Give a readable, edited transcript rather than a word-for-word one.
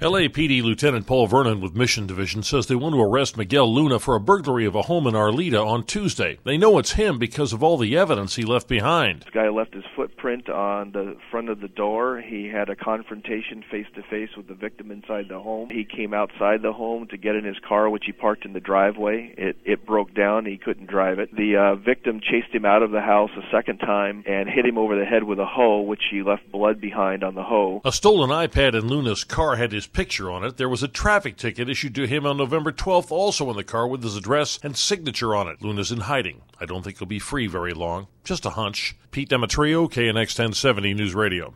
LAPD Lieutenant Paul Vernon with Mission Division says they want to arrest Miguel Luna for a burglary of a home in Arleta on Tuesday. They know it's him because of all the evidence he left behind. This guy left his footprint on the front of the door. He had a confrontation face-to-face with the victim inside the home. He came outside the home to get in his car, which he parked in the driveway. It broke down. He couldn't drive it. The victim chased him out of the house a second time and hit him over the head with a hoe, which he left blood behind on the hoe. A stolen iPad in Luna's car had his picture on it. There was a traffic ticket issued to him on November 12th, also in the car with his address and signature on it. Luna's in hiding. I don't think he'll be free very long. Just a hunch. Pete Demetrio, KNX 1070 News Radio.